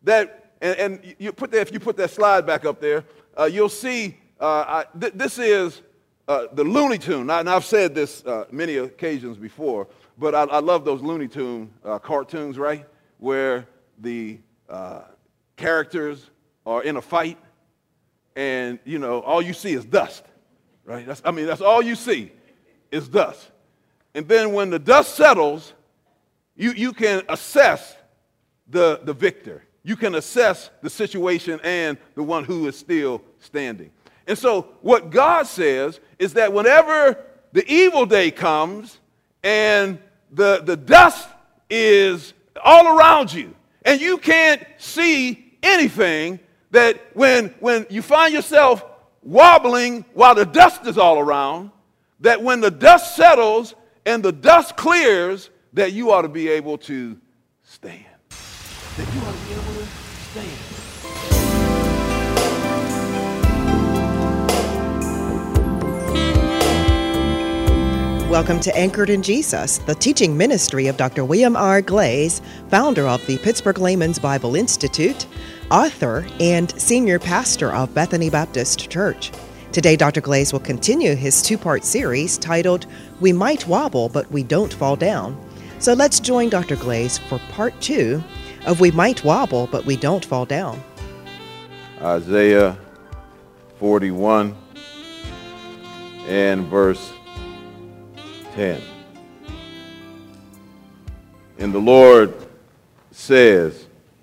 that, and you put that, if you put that slide back up there, you'll see this is the Looney Tune. Now, I've said this many occasions before, but I love those Looney Tune cartoons, right? Where the characters are in a fight, and all you see is dust, right? That's all you see is dust. And then when the dust settles, you can assess the victor. You can assess the situation and the one who is still standing. And so what God says is that whenever the evil day comes and the dust is all around you and you can't see anything, that when you find yourself wobbling while the dust is all around, that when the dust settles and the dust clears, that you ought to be able to stand. That you ought to be able to stand. Welcome to Anchored in Jesus, the teaching ministry of Dr. William R. Glaze, founder of the Pittsburgh Layman's Bible Institute, author, and senior pastor of Bethany Baptist Church. Today, Dr. Glaze will continue his two-part series titled, We Might Wobble, But We Don't Fall Down. So let's join Dr. Glaze for part 2 of We Might Wobble, But We Don't Fall Down. Isaiah 41 and verse 10. And the Lord says,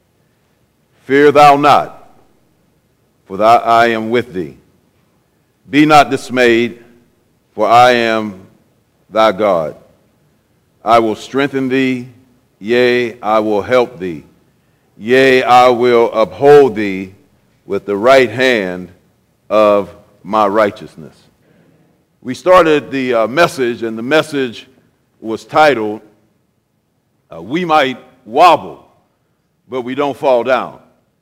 Fear thou not, for I am with thee. Be not dismayed, for I am thy God. I will strengthen thee, yea, I will help thee. Yea, I will uphold thee with the right hand of my righteousness. We started the message, and the message was titled, We Might Wobble, But We Don't Fall Down.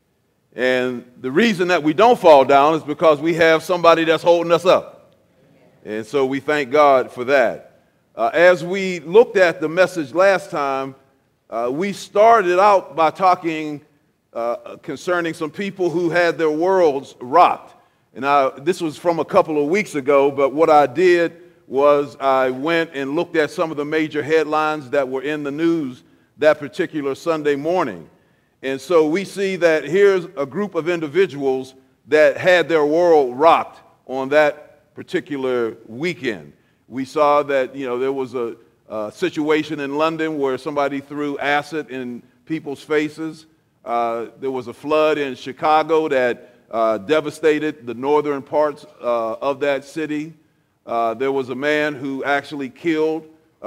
And the reason that we don't fall down is because we have somebody that's holding us up. And so we thank God for that. As we looked at the message last time, we started out by talking concerning some people who had their worlds rocked. And this was from a couple of weeks ago, but what I did was I went and looked at some of the major headlines that were in the news that particular Sunday morning. And so we see that here's a group of individuals that had their world rocked on that particular weekend. We saw that, there was a situation in London where somebody threw acid in people's faces. There was a flood in Chicago that devastated the northern parts of that city. There was a man who actually killed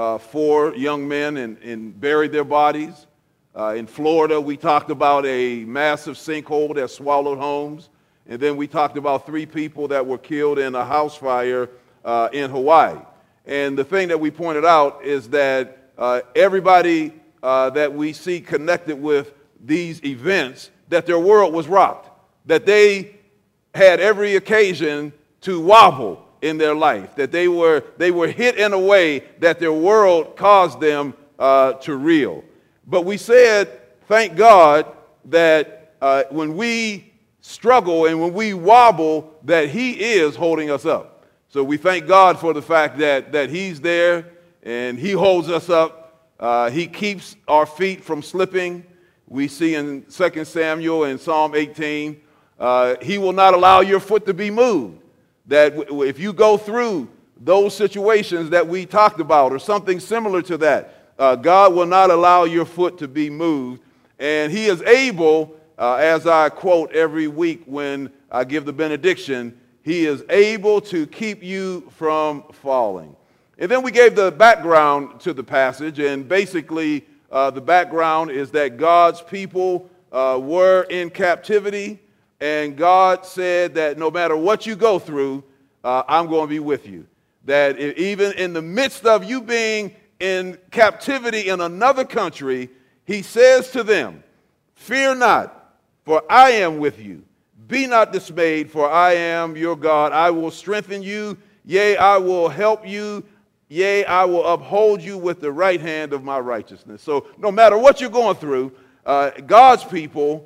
4 young men and buried their bodies. In Florida, we talked about a massive sinkhole that swallowed homes. And then we talked about 3 people that were killed in a house fire in Hawaii. And the thing that we pointed out is that everybody that we see connected with these events, that their world was rocked, that they had every occasion to wobble in their life, that they were hit in a way that their world caused them to reel. But we said, thank God, that when we struggle and when we wobble, that He is holding us up. So we thank God for the fact that He's there and He holds us up. He keeps our feet from slipping. We see in 2 Samuel and Psalm 18, He will not allow your foot to be moved. That if you go through those situations that we talked about or something similar to that, God will not allow your foot to be moved. And He is able, as I quote every week when I give the benediction, He is able to keep you from falling. And then we gave the background to the passage, and basically the background is that God's people were in captivity, and God said that no matter what you go through, I'm going to be with you. That even in the midst of you being in captivity in another country, He says to them, Fear not, for I am with you. Be not dismayed, for I am your God. I will strengthen you. Yea, I will help you. Yea, I will uphold you with the right hand of my righteousness. So no matter what you're going through, God's people,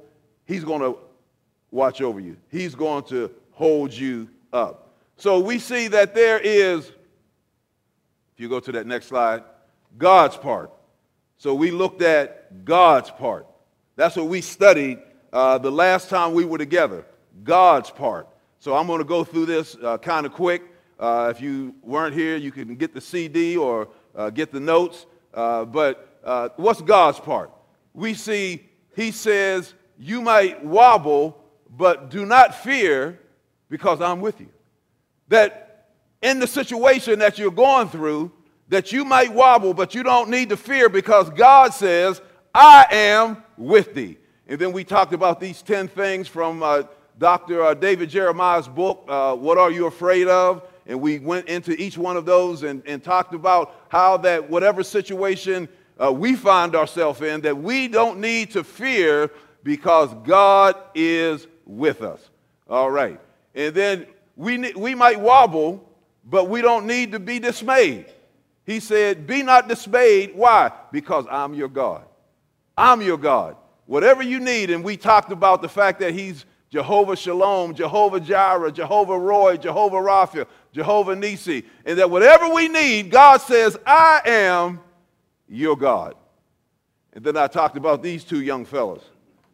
he's going to watch over you. He's going to hold you up. So we see that there is, if you go to that next slide, God's part. So we looked at God's part. That's what we studied the last time we were together, God's part. So I'm going to go through this kind of quick. If you weren't here, you can get the CD or get the notes. But what's God's part? We see he says, you might wobble, but do not fear because I'm with you. That in the situation that you're going through, that you might wobble, but you don't need to fear because God says, I am with thee. And then we talked about these 10 things from Dr. David Jeremiah's book, What Are You Afraid Of? And we went into each one of those and talked about how that whatever situation we find ourselves in, that we don't need to fear because God is with us. All right. And then we might wobble, but we don't need to be dismayed. He said, be not dismayed. Why? Because I'm your God. I'm your God. Whatever you need, and we talked about the fact that he's Jehovah Shalom, Jehovah Jireh, Jehovah Roy, Jehovah Rapha, Jehovah Nisi, and that whatever we need, God says, I am your God. And then I talked about these two young fellas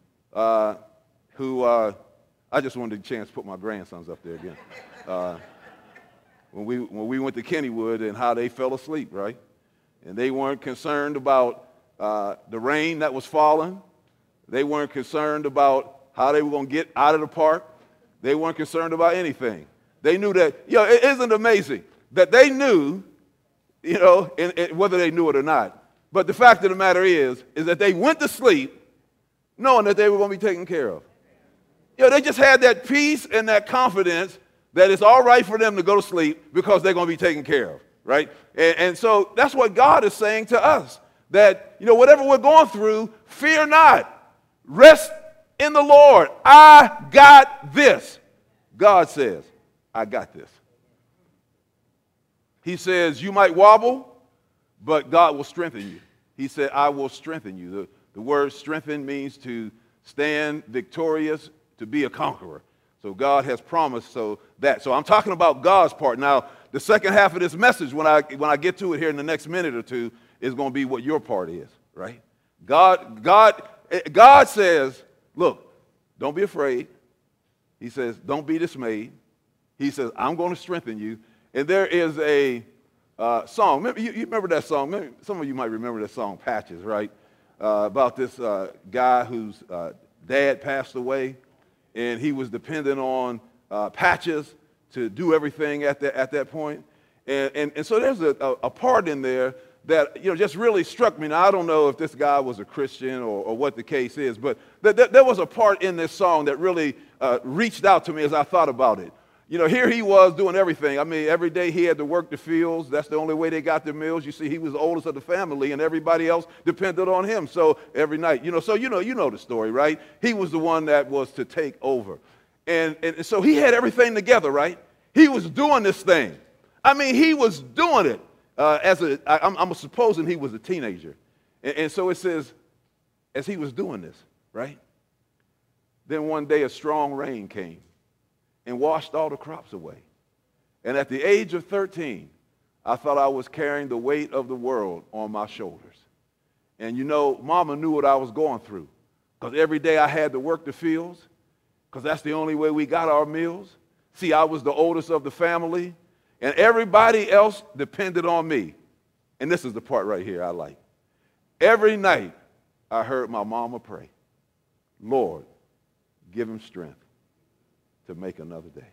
who I just wanted a chance to put my grandsons up there again. When we went to Kennywood and how they fell asleep, right? And they weren't concerned about the rain that was falling. They weren't concerned about how they were going to get out of the park. They weren't concerned about anything. They knew that, it isn't amazing that they knew, whether they knew it or not. But the fact of the matter is that they went to sleep knowing that they were going to be taken care of. They just had that peace and that confidence that it's all right for them to go to sleep because they're going to be taken care of, right? And so that's what God is saying to us, that, whatever we're going through, fear not. Rest in the Lord. I got this. God says, I got this. He says, you might wobble, but God will strengthen you. He said, I will strengthen you. The word strengthen means to stand victorious, to be a conqueror. So God has promised So I'm talking about God's part. Now, the second half of this message, when I get to it here in the next minute or two, is going to be what your part is, right? God says, look, don't be afraid. He says, don't be dismayed. He says, I'm going to strengthen you. And there is a song. You remember that song? Maybe some of you might remember that song, Patches, right? About this guy whose dad passed away, and he was dependent on Patches to do everything at that point. And so there's a part in there that just really struck me. Now, I don't know if this guy was a Christian or what the case is, but there was a part in this song that really reached out to me as I thought about it. Here he was doing everything. I mean, every day he had to work the fields. That's the only way they got their meals. You see, he was the oldest of the family, and everybody else depended on him. So every night, you know the story, right? He was the one that was to take over. And so he had everything together, right? He was doing this thing. I mean, he was doing it. I'm supposing he was a teenager. And so it says, as he was doing this, right? Then one day a strong rain came and washed all the crops away. And at the age of 13, I thought I was carrying the weight of the world on my shoulders. And Mama knew what I was going through, because every day I had to work the fields, because that's the only way we got our meals. See, I was the oldest of the family, and everybody else depended on me. And this is the part right here I like. Every night I heard my mama pray, Lord, give him strength to make another day.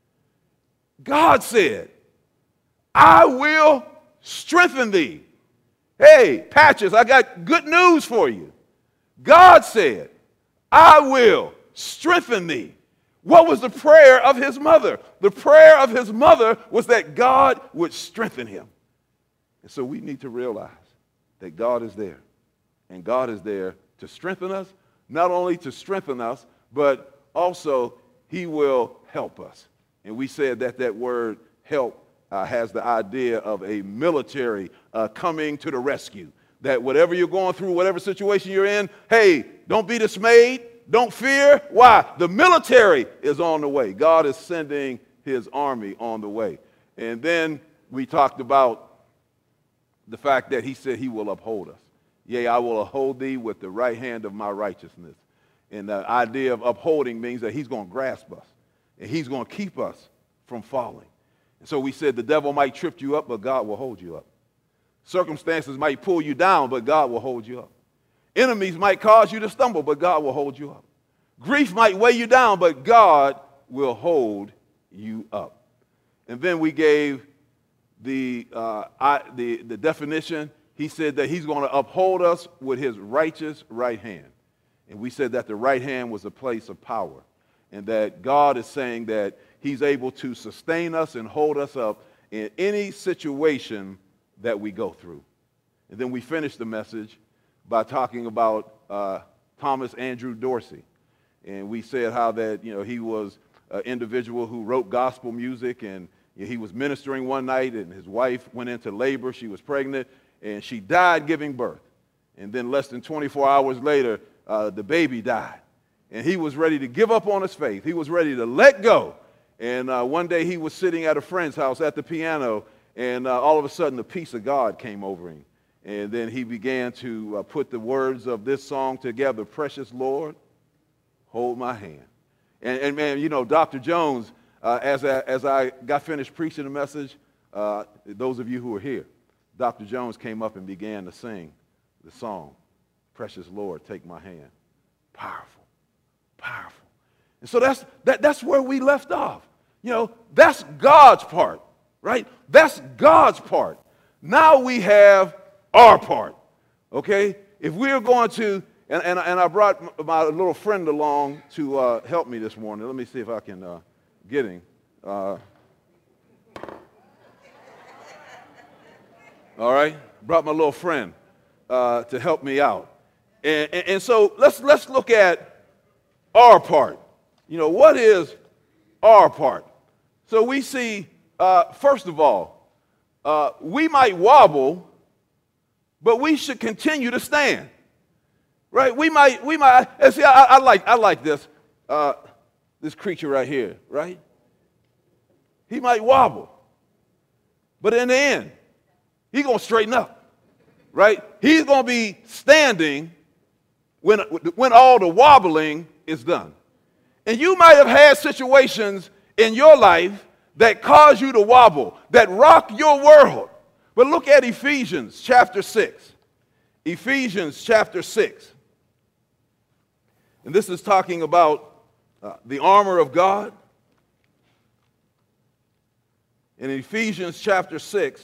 God said, I will strengthen thee. Hey, Patches, I got good news for you. God said, I will strengthen thee. What was the prayer of his mother? The prayer of his mother was that God would strengthen him. And so we need to realize that God is there. And God is there to strengthen us, not only to strengthen us, but also he will help us. And we said that word help has the idea of a military coming to the rescue. That whatever you're going through, whatever situation you're in, hey, don't be dismayed. Don't fear. Why? The military is on the way. God is sending his army on the way. And then we talked about the fact that he said he will uphold us. Yea, I will uphold thee with the right hand of my righteousness. And the idea of upholding means that he's going to grasp us. And he's going to keep us from falling. And so we said the devil might trip you up, but God will hold you up. Circumstances might pull you down, but God will hold you up. Enemies might cause you to stumble, but God will hold you up. Grief might weigh you down, but God will hold you up. And then we gave the definition. He said that he's going to uphold us with his righteous right hand. And we said that the right hand was a place of power, and that God is saying that he's able to sustain us and hold us up in any situation that we go through. And then we finished the message by talking about Thomas Andrew Dorsey. And we said how that, he was an individual who wrote gospel music, and he was ministering one night, and his wife went into labor. She was pregnant, and she died giving birth. And then less than 24 hours later, the baby died. And he was ready to give up on his faith. He was ready to let go. And one day he was sitting at a friend's house at the piano, and all of a sudden the peace of God came over him. And then he began to put the words of this song together, Precious Lord, Hold My Hand. And man, Dr. Jones, as I got finished preaching the message, those of you who are here, Dr. Jones came up and began to sing the song, Precious Lord, Take My Hand. Powerful, powerful. And so that's where we left off. That's God's part, right? That's God's part. Now we have our part, okay? If we're going to, and I brought my little friend along to help me this morning. Let me see if I can get him. All right? Brought my little friend to help me out. And so let's look at our part. What is our part? So we see, first of all, we might wobble, but we should continue to stand, right? We might. And see, I like this creature right here, right? He might wobble, but in the end, he's gonna straighten up, right? He's gonna be standing when all the wobbling is done. And you might have had situations in your life that cause you to wobble, that rock your world. But look at Ephesians chapter 6. Ephesians chapter 6. And this is talking about the armor of God. In Ephesians chapter 6,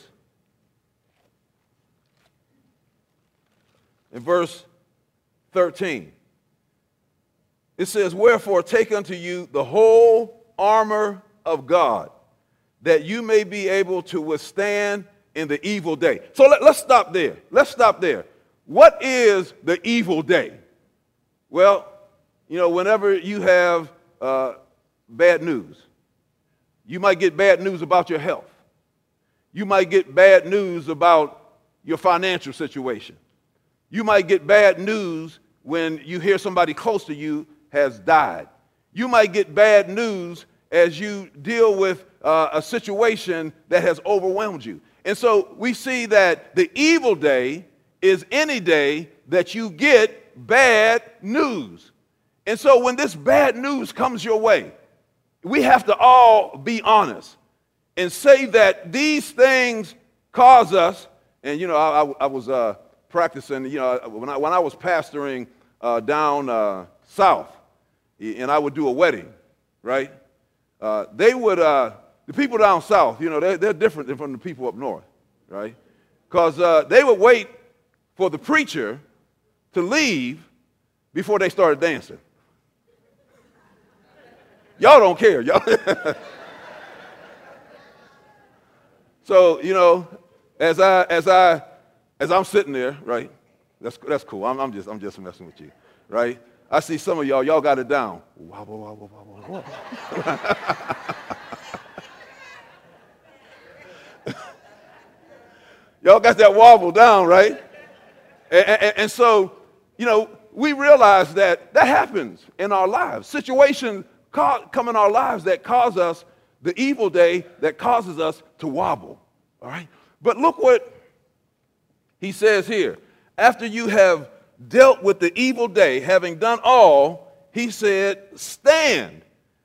in verse 13, it says, Wherefore take unto you the whole armor of God, that you may be able to withstand in the evil day. So let's stop there. Let's stop there. What is the evil day? Well, whenever you have bad news, you might get bad news about your health. You might get bad news about your financial situation. You might get bad news when you hear somebody close to you has died. You might get bad news as you deal with a situation that has overwhelmed you. And so we see that the evil day is any day that you get bad news. And so when this bad news comes your way, we have to all be honest and say that these things cause us. And, I was practicing, when I was pastoring down south, and I would do a wedding, right? They would, the people down south, they're different from the people up north, right? Because they would wait for the preacher to leave before they started dancing. Y'all don't care, y'all. So, as I'm sitting there, right? That's cool. I'm just messing with you, right? I see some of y'all got it down. Wobble, wobble, wobble, wobble. Y'all got that wobble down, right? And so, we realize that happens in our lives. Situations come in our lives that cause us, the evil day that causes us to wobble. All right? But look what he says here. After you have dealt with the evil day, having done all, he said, stand.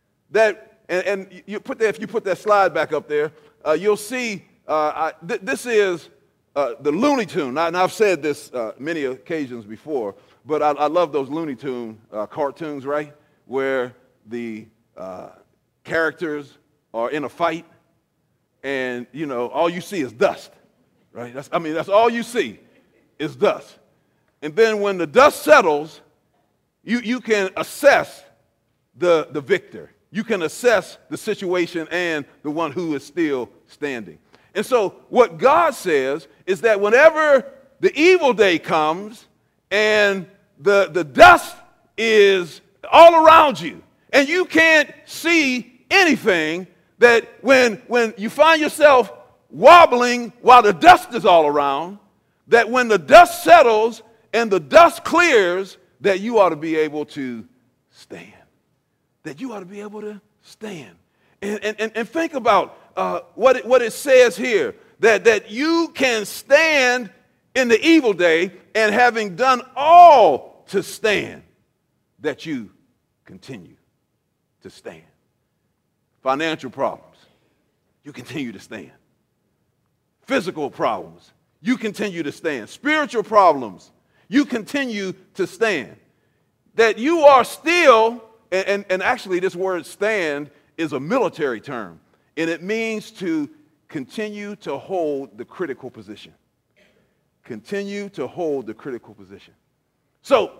And you put that, if you put that slide back up there, you'll see this is the Looney Tune. And I've said this many occasions before, but I love those Looney Tune cartoons, right? Where the characters are in a fight, and all you see is dust, right? That's all you see is dust. And then when the dust settles, you can assess the victor. You can assess the situation and the one who is still standing. And so what God says is that whenever the evil day comes and the dust is all around you and you can't see anything, that when you find yourself wobbling while the dust is all around, that when the dust settles and the dust clears, that you ought to be able to stand. That you ought to be able to stand. And think about what it says here, that you can stand in the evil day, and having done all to stand, that you continue to stand. Financial problems, you continue to stand. Physical problems, you continue to stand. Spiritual problems, you continue to stand. That you are still, and actually this word stand is a military term, and it means to continue to hold the critical position. Continue to hold the critical position. So,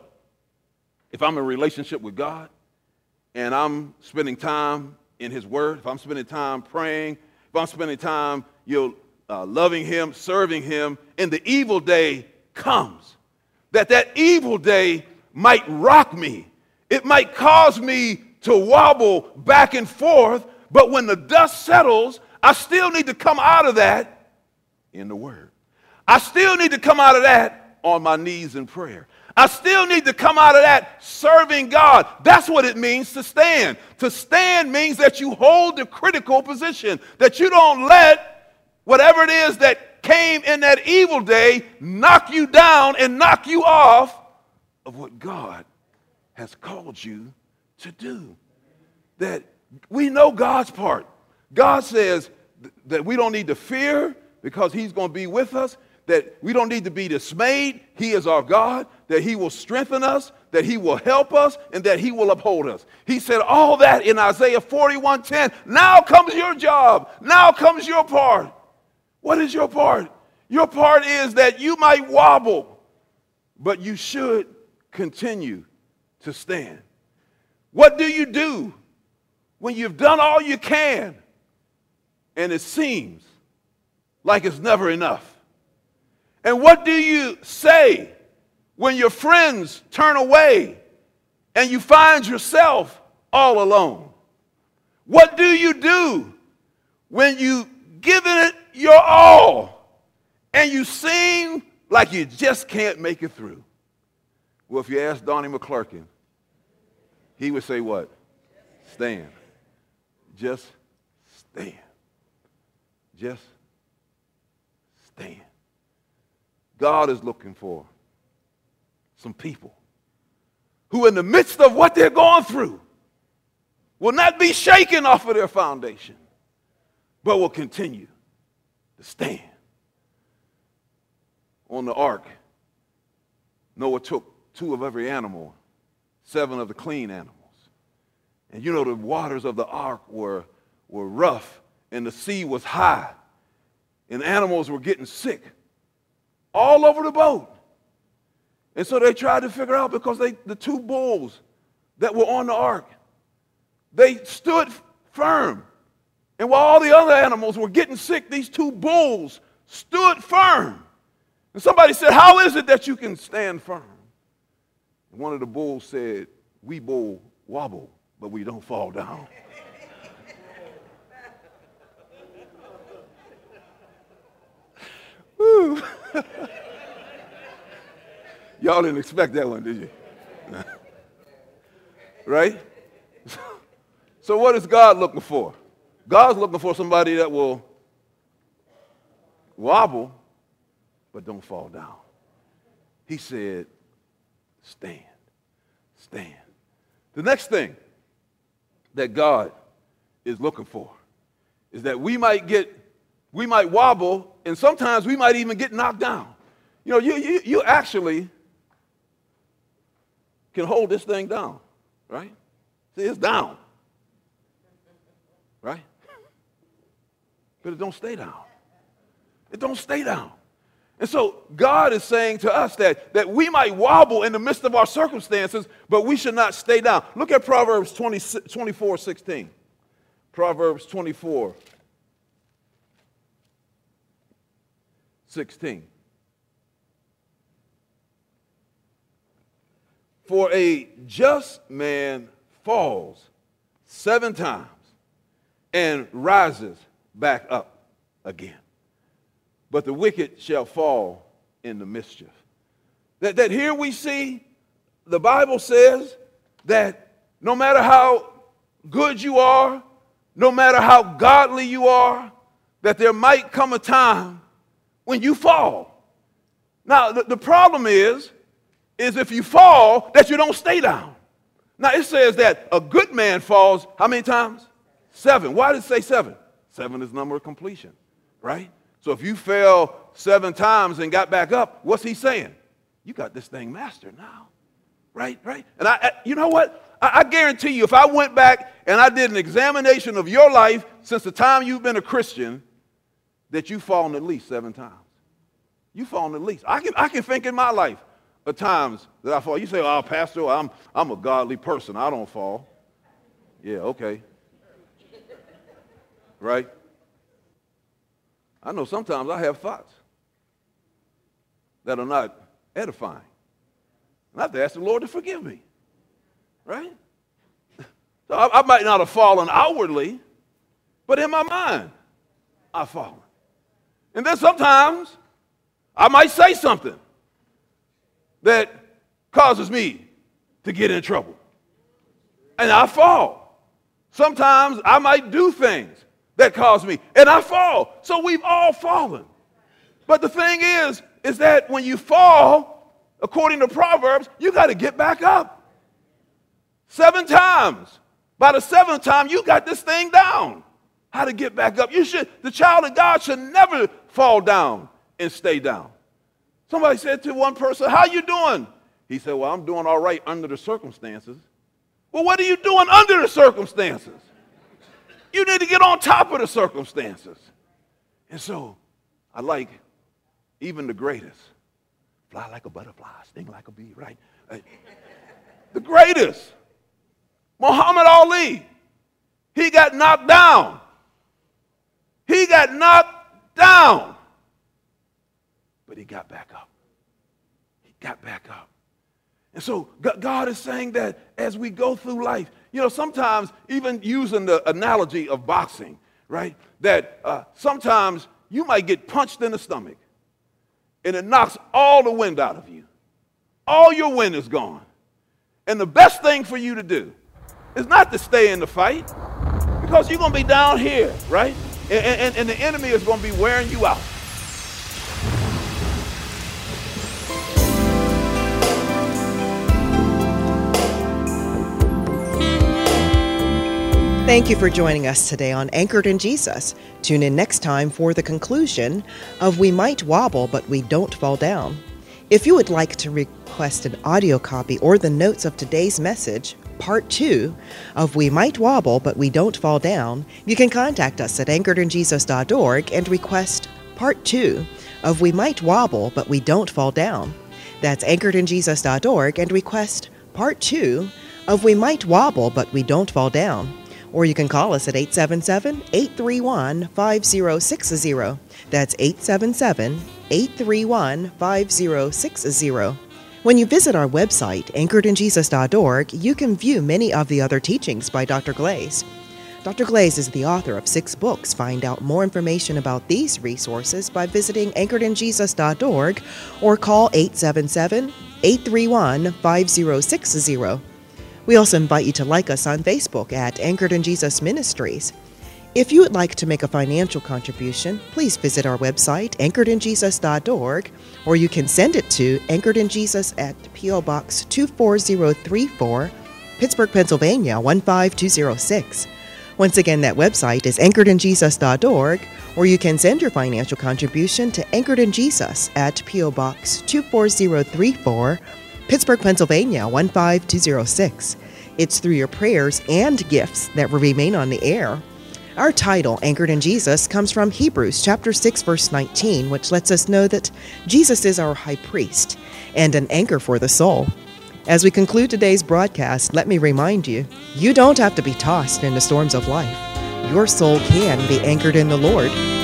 if I'm in a relationship with God, and I'm spending time in His Word, if I'm spending time praying, if I'm spending time loving Him, serving Him, and the evil day comes, that evil day might rock me. It might cause me to wobble back and forth, but when the dust settles, I still need to come out of that in the Word. I still need to come out of that on my knees in prayer. I still need to come out of that serving God. That's what it means to stand. To stand means that you hold the critical position, that you don't let whatever it is that came in that evil day knock you down and knock you off of what God has called you to do. That we know God's part. God says that we don't need to fear because He's going to be with us, that we don't need to be dismayed. He is our God, that He will strengthen us, that He will help us, and that He will uphold us. He said all that in Isaiah 41:10. Now comes your job. Now comes your part. What is your part? Your part is that you might wobble, but you should continue to stand. What do you do when you've done all you can and it seems like it's never enough? And what do you say when your friends turn away and you find yourself all alone? What do you do when you given it your all and you seem like you just can't make it through? Well, if you ask Donnie McClurkin, he would say what? Stand. Just stand. Just stand. God is looking for some people who in the midst of what they're going through will not be shaken off of their foundation, but will continue to stand. On the ark, Noah took 2 of every animal, 7 of the clean animals. And the waters of the ark were rough, and the sea was high, and animals were getting sick all over the boat. And so they tried to figure out, because the 2 bulls that were on the ark, they stood firm. And while all the other animals were getting sick, these 2 bulls stood firm. And somebody said, how is it that you can stand firm? And one of the bulls said, we bull wobble, but we don't fall down. Woo. Y'all didn't expect that one, did you? Right? So what is God looking for? God's looking for somebody that will wobble, but don't fall down. He said, stand, stand. The next thing that God is looking for is that we might wobble, and sometimes we might even get knocked down. You know, you actually can hold this thing down, right? See, it's down, right? But it don't stay down. It don't stay down. And so God is saying to us that we might wobble in the midst of our circumstances, but we should not stay down. Look at Proverbs 24:16. Proverbs 24:16. For a just man falls 7 times and rises back up again, but the wicked shall fall in the mischief. That here we see the Bible says that no matter how good you are, no matter how godly you are, that there might come a time when you fall. Now, the problem is if you fall, that you don't stay down. Now, it says that a good man falls how many times? 7. Why did it say 7? 7 is the number of completion, right? So if you fell 7 times and got back up, what's he saying? You got this thing mastered now, right? And you know what? I guarantee you, if I went back and I did an examination of your life since the time you've been a Christian, that you've fallen at least 7 times. You've fallen at least. I can think in my life of times that I fall. You say, oh, Pastor, I'm a godly person. I don't fall. Yeah, okay. Right? I know sometimes I have thoughts that are not edifying. And I have to ask the Lord to forgive me. Right? So I might not have fallen outwardly, but in my mind, I've fallen. And then sometimes I might say something that causes me to get in trouble. And I fall. Sometimes I might do things that cause me, and I fall. So we've all fallen. But the thing is that when you fall, according to Proverbs, you got to get back up. 7 times. By the 7th time, you got this thing down. How to get back up. The child of God should never fall down and stay down. Somebody said to one person, how you doing? He said, well, I'm doing all right under the circumstances. Well, what are you doing under the circumstances? You need to get on top of the circumstances. And so I like even the greatest. Fly like a butterfly, sting like a bee, right? The greatest. Muhammad Ali. He got knocked down. He got knocked down. But he got back up. He got back up. And so God is saying that as we go through life, you know, sometimes even using the analogy of boxing, right, that sometimes you might get punched in the stomach and it knocks all the wind out of you. All your wind is gone. And the best thing for you to do is not to stay in the fight, because you're going to be down here, right? And the enemy is going to be wearing you out. Thank you for joining us today on Anchored in Jesus. Tune in next time for the conclusion of We Might Wobble, But We Don't Fall Down. If you would like to request an audio copy or the notes of today's message, Part 2 of We Might Wobble, But We Don't Fall Down, you can contact us at anchoredinjesus.org and request Part 2 of We Might Wobble, But We Don't Fall Down. That's anchoredinjesus.org and request Part 2 of We Might Wobble, But We Don't Fall Down. Or you can call us at 877-831-5060. That's 877-831-5060. When you visit our website, anchoredinjesus.org, you can view many of the other teachings by Dr. Glaze. Dr. Glaze is the author of 6 books. Find out more information about these resources by visiting anchoredinjesus.org or call 831-5060. We also invite you to like us on Facebook at Anchored in Jesus Ministries. If you would like to make a financial contribution, please visit our website, anchoredinjesus.org, or you can send it to Anchored in Jesus at P.O. Box 24034, Pittsburgh, Pennsylvania 15206. Once again, that website is anchoredinjesus.org, or you can send your financial contribution to Anchored in Jesus at P.O. Box 24034, Pittsburgh, Pennsylvania 15206. It's through your prayers and gifts that will remain on the air. Our title, Anchored in Jesus, comes from Hebrews chapter 6, verse 19, which lets us know that Jesus is our high priest and an anchor for the soul. As we conclude today's broadcast, let me remind you, you don't have to be tossed in the storms of life. Your soul can be anchored in the Lord.